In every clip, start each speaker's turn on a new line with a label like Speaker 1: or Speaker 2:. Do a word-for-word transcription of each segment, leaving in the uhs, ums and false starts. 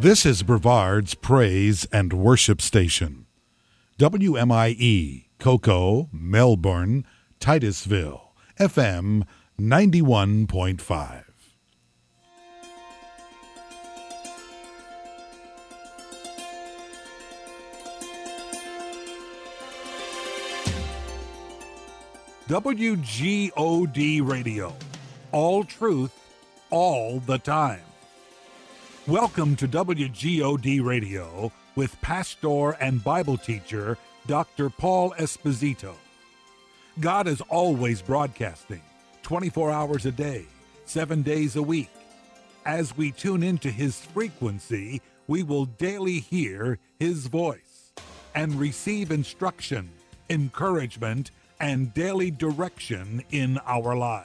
Speaker 1: This is Brevard's Praise and Worship Station. W M I E, Cocoa, Melbourne, Titusville, F M ninety-one point five. W G O D Radio. All truth, all the time. Welcome to W G O D Radio with pastor and Bible teacher Doctor Paul Esposito. God is always broadcasting, twenty-four hours a day, seven days a week. As we tune into his frequency, we will daily hear his voice and receive instruction, encouragement, and daily direction in our lives.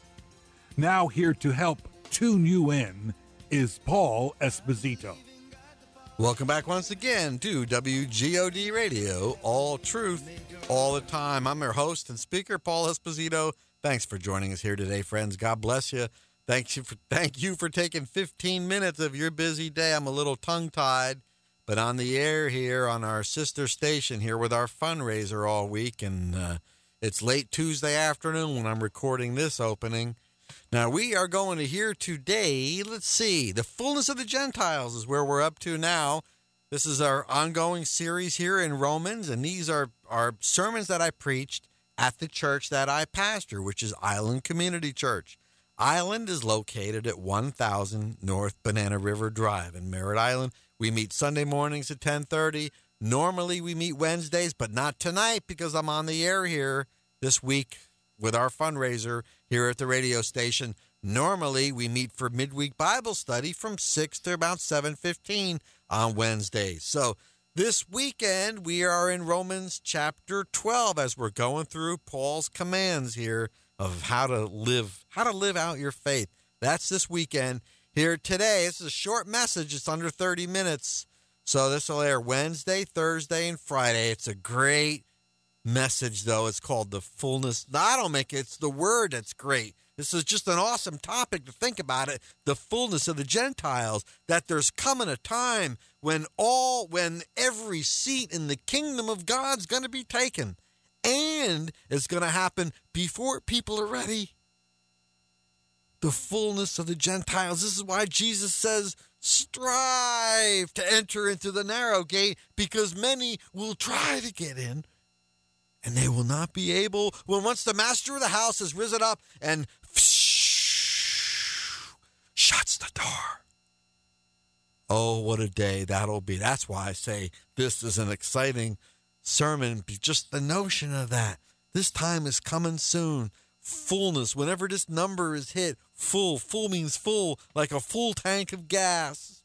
Speaker 1: Now here to help tune you in is Paul Esposito.
Speaker 2: Welcome back once again to W G O D Radio, all truth, all the time. I'm your host and speaker, Paul Esposito. Thanks for joining us here today, friends. God bless you. Thank you for, thank you for taking fifteen minutes of your busy day. I'm a little tongue-tied, but on the air here on our sister station here with our fundraiser all week, and uh, it's late Tuesday afternoon when I'm recording this opening. Now, we are going to hear today, let's see, the fullness of the Gentiles is where we're up to now. This is our ongoing series here in Romans, and these are, are sermons that I preached at the church that I pastor, which is Island Community Church. Island is located at one thousand North Banana River Drive in Merritt Island. We meet Sunday mornings at ten thirty. Normally, we meet Wednesdays, but not tonight because I'm on the air here this week with our fundraiser here at the radio station. Normally, we meet for midweek Bible study from six to about seven fifteen on Wednesdays. So this weekend, we are in Romans chapter twelve as we're going through Paul's commands here of how to live, how to live out your faith. That's this weekend. Here today, this is a short message. It's under thirty minutes. So this will air Wednesday, Thursday, and Friday. It's a great message, though. It's called the fullness. No, I don't make it. It's the word that's great. This is just an awesome topic to think about it. The fullness of the Gentiles, that there's coming a time when all, when every seat in the kingdom of God's going to be taken. And it's going to happen before people are ready. The fullness of the Gentiles. This is why Jesus says, strive to enter into the narrow gate, because many will try to get in, and they will not be able. When once the master of the house has risen up and shuts the door. Oh, what a day that'll be. That's why I say this is an exciting sermon. Just the notion of that. This time is coming soon. Fullness, whenever this number is hit, full. Full means full, like a full tank of gas.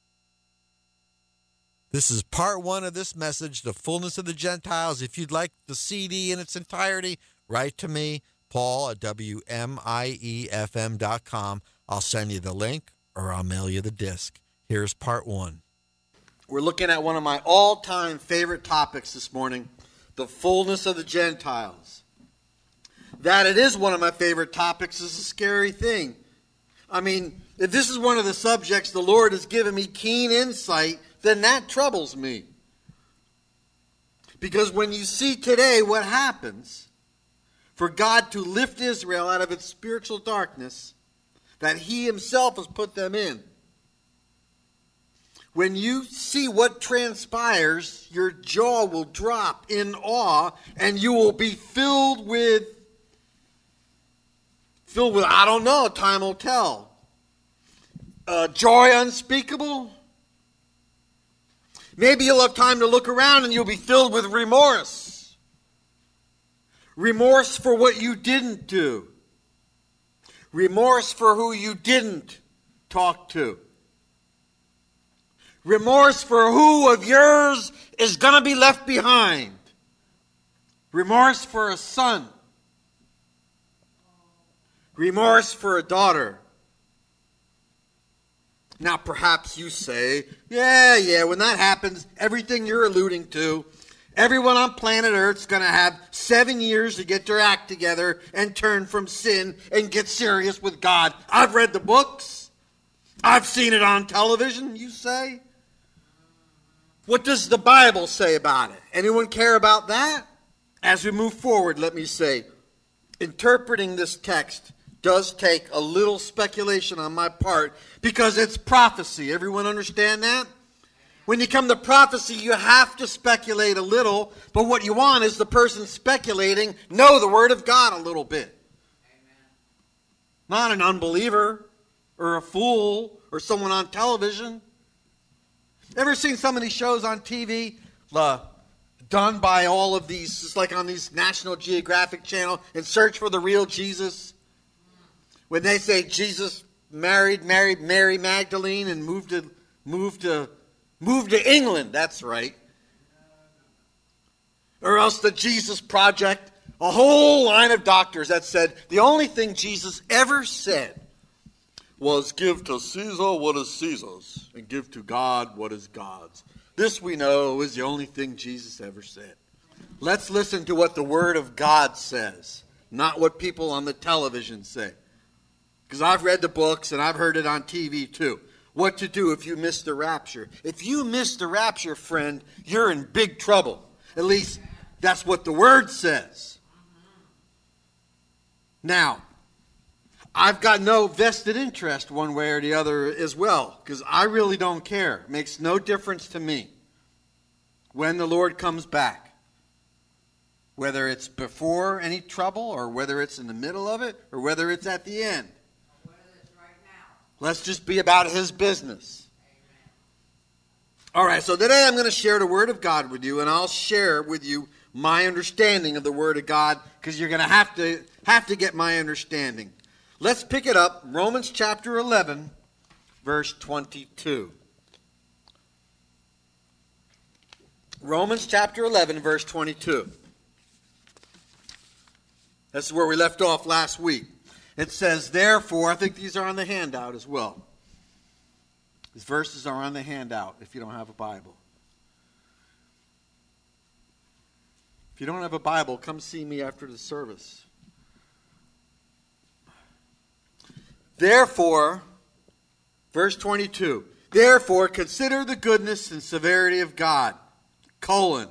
Speaker 2: This is part one of this message, the fullness of the Gentiles. If you'd like the C D in its entirety, write to me, Paul at W M I E F M dot com. I'll send you the link or I'll mail you the disc. Here's part one. We're looking at one of my all-time favorite topics this morning, the fullness of the Gentiles. That it is one of my favorite topics is a scary thing. I mean, if this is one of the subjects the Lord has given me keen insight, then that troubles me. Because when you see today what happens for God to lift Israel out of its spiritual darkness that He Himself has put them in, when you see what transpires, your jaw will drop in awe and you will be filled with, filled with, I don't know, time will tell. Uh, joy unspeakable. Maybe you'll have time to look around and you'll be filled with remorse. Remorse for what you didn't do. Remorse for who you didn't talk to. Remorse for who of yours is going to be left behind. Remorse for a son. Remorse for a daughter. Now perhaps you say, yeah, yeah, when that happens, everything you're alluding to, everyone on planet Earth's going to have seven years to get their act together and turn from sin and get serious with God. I've read the books. I've seen it on television, you say.
Speaker 3: What does the Bible say about it? Anyone care about that? As we move forward, let me say, interpreting this text does take a little speculation on my part because it's prophecy. Everyone understand that? When you come to prophecy, you have to speculate a little, but what you want is the person speculating know the Word of God a little bit. Amen. Not an unbeliever or a fool or someone on television. Ever seen some of these shows on T V uh, done by all of these, it's like on these National Geographic Channel, In Search for the Real Jesus? When they say Jesus married, married Mary Magdalene and moved to, moved to, moved to England, that's right. Or else the Jesus Project, a whole line of doctors that said the only thing Jesus ever said was give to Caesar what is Caesar's and give to God what is God's. This we know is the only thing Jesus ever said. Let's listen to what the Word of God says, not what people on the television say. Because I've read the books and I've heard it on T V too. What to do if you miss the rapture. If you miss the rapture, friend, you're in big trouble. At least that's what the Word says. Now, I've got no vested interest one way or the other as well, because I really don't care. It makes no difference to me when the Lord comes back. Whether it's before any trouble, or whether it's in the middle of it, or whether it's at the end. Or whether it's right now. Let's just be about His business. Amen. All right, so today I'm going to share the Word of God with you, and I'll share with you my understanding of the Word of God, because you're going to have to have to get my understanding. Let's pick it up, Romans chapter eleven, verse twenty-two. Romans chapter eleven, verse twenty-two. This is where we left off last week. It says, therefore, I think these are on the handout as well. These verses are on the handout if you don't have a Bible. If you don't have a Bible, come see me after the service. Therefore, verse twenty-two, therefore consider the goodness and severity of God, colon.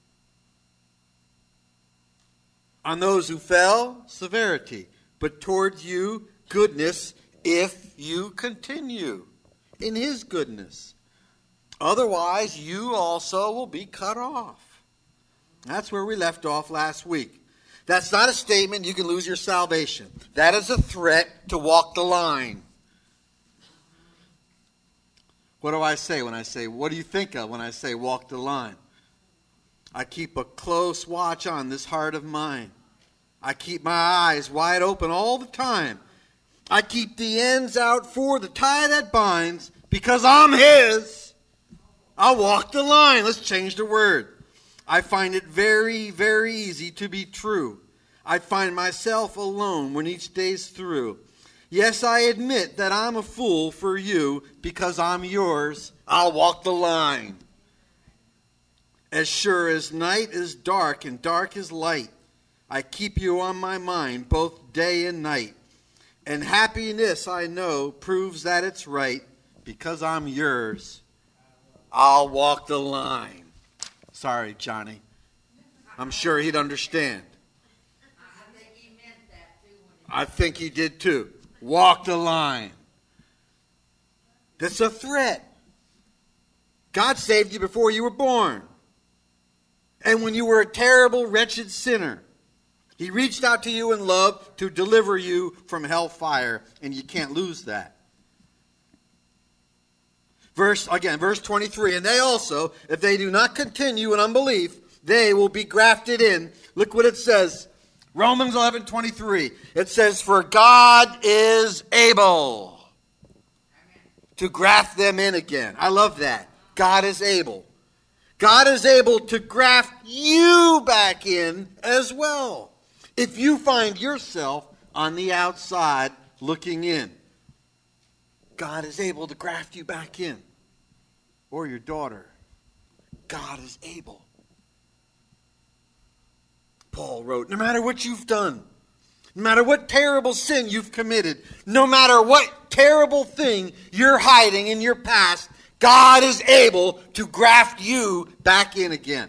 Speaker 3: On those who fell, severity, but towards you, goodness, if you continue in His goodness. Otherwise, you also will be cut off. That's where we left off last week. That's not a statement you can lose your salvation. That is a threat to walk the line. What do I say when I say, what do you think of when I say walk the line? I keep a close watch on this heart of mine. I keep my eyes wide open all the time. I keep the ends out for the tie that binds because I'm His. I'll walk the line. Let's change the word. I find it very, very easy to be true. I find myself alone when each day's through. Yes, I admit that I'm a fool for you because I'm yours. I'll walk the line. As sure as night is dark and dark is light, I keep you on my mind both day and night. And happiness, I know, proves that it's right because I'm yours. I'll walk the line. Sorry, Johnny. I'm sure he'd understand.
Speaker 4: I think he meant that too.
Speaker 3: I think he did too. Walk the line. That's a threat. God saved you before you were born. And when you were a terrible, wretched sinner, He reached out to you in love to deliver you from hellfire, and you can't lose that. Verse, again, verse twenty-three, and they also, if they do not continue in unbelief, they will be grafted in. Look what it says. Romans eleven twenty-three. It says, for God is able to graft them in again. I love that. God is able. God is able to graft you back in as well. If you find yourself on the outside looking in, God is able to graft you back in. Or your daughter. God is able. Paul wrote, no matter what you've done, no matter what terrible sin you've committed, no matter what terrible thing you're hiding in your past, God is able to graft you back in again.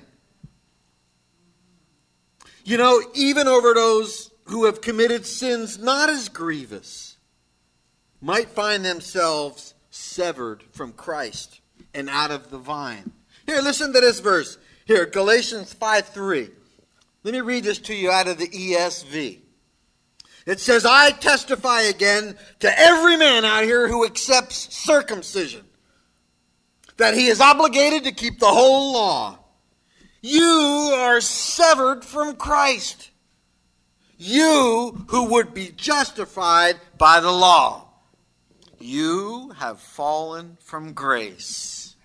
Speaker 3: You know, even over those who have committed sins not as grievous might find themselves severed from Christ and out of the vine. Here, listen to this verse. Here, Galatians five three. Let me read this to you out of the E S V. It says, I testify again to every man out here who accepts circumcision, that he is obligated to keep the whole law. You are severed from Christ. You who would be justified by the law. You have fallen from grace.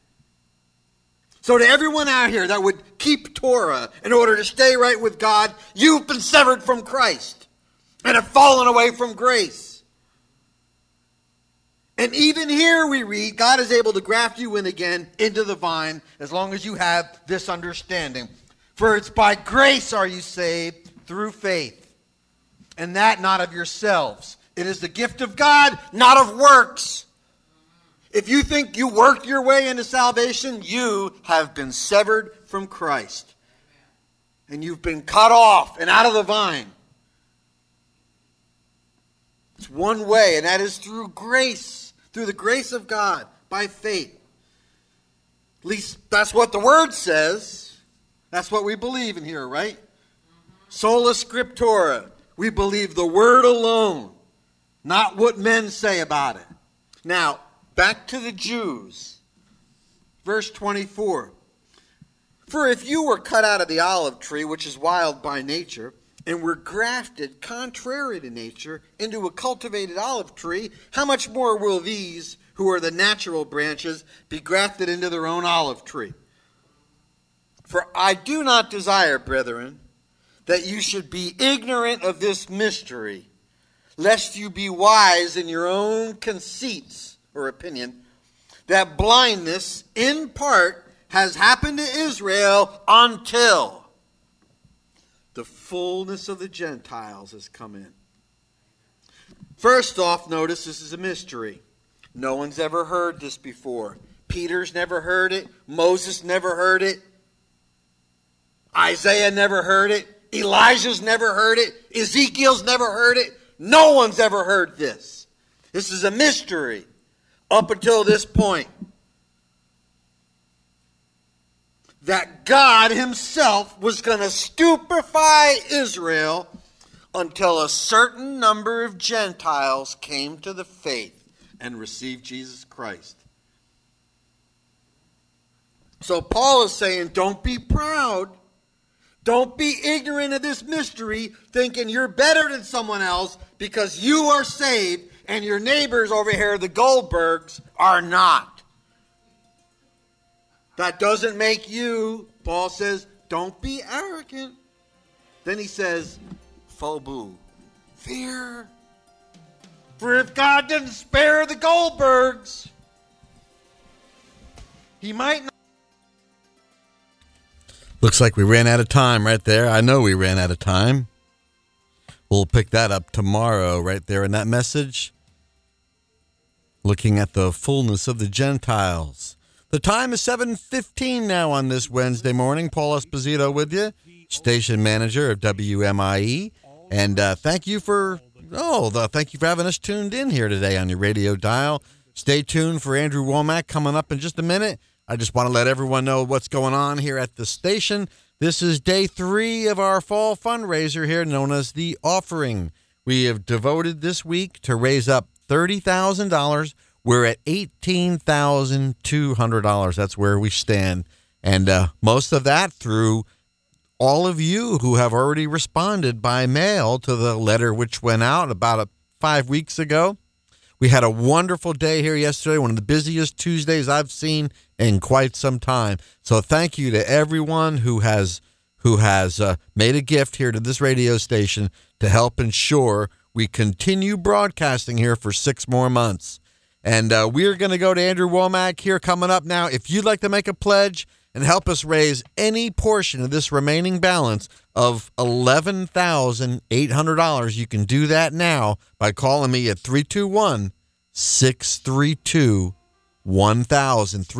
Speaker 3: So to everyone out here that would keep Torah in order to stay right with God, you've been severed from Christ and have fallen away from grace. And even here we read, God is able to graft you in again into the vine as long as you have this understanding. For it's by grace are you saved through faith, and that not of yourselves. It is the gift of God, not of works. If you think you worked your way into salvation, you have been severed from Christ. And you've been cut off and out of the vine. It's one way, and that is through grace, through the grace of God, by faith. At least that's what the Word says. That's what we believe in here, right? Sola Scriptura. We believe the Word alone, not what men say about it. Now, back to the Jews. Verse twenty-four. For if you were cut out of the olive tree, which is wild by nature, and were grafted contrary to nature into a cultivated olive tree, how much more will these, who are the natural branches, be grafted into their own olive tree? For I do not desire, brethren, that you should be ignorant of this mystery, lest you be wise in your own conceits or opinion, that blindness in part has happened to Israel until the fullness of the Gentiles has come in. First off, notice this is a mystery. No one's ever heard this before. Peter's never heard it. Moses never heard it. Isaiah never heard it. Elijah's never heard it. Ezekiel's never heard it. No one's ever heard this. This is a mystery up until this point. That God himself was going to stupefy Israel until a certain number of Gentiles came to the faith and received Jesus Christ. So Paul is saying, don't be proud. Don't be ignorant of this mystery, thinking you're better than someone else because you are saved and your neighbors over here, the Goldbergs, are not. That doesn't make you, Paul says, don't be arrogant. Then he says, phobu, fear. For if God didn't spare the Goldbergs, he might not.
Speaker 2: Looks like we ran out of time right there. I know we ran out of time. We'll pick that up tomorrow right there in that message. Looking at the fullness of the Gentiles. The time is seven fifteen now on this Wednesday morning. Paul Esposito with you, station manager of W M I E. And uh, thank you for, oh, the, thank you for having us tuned in here today on your radio dial. Stay tuned for Andrew Womack coming up in just a minute. I just want to let everyone know what's going on here at the station. This is day three of our fall fundraiser here known as The Offering. We have devoted this week to raise up thirty thousand dollars. We're at eighteen thousand two hundred dollars. That's where we stand. And uh, most of that through all of you who have already responded by mail to the letter which went out about a, five weeks ago. We had a wonderful day here yesterday, one of the busiest Tuesdays I've seen in quite some time. So thank you to everyone who has who has uh, made a gift here to this radio station to help ensure we continue broadcasting here for six more months. And uh, we're going to go to Andrew Womack here coming up now. If you'd like to make a pledge and help us raise any portion of this remaining balance of eleven thousand eight hundred dollars, you can do that now by calling me at three two one, six three two, one thousand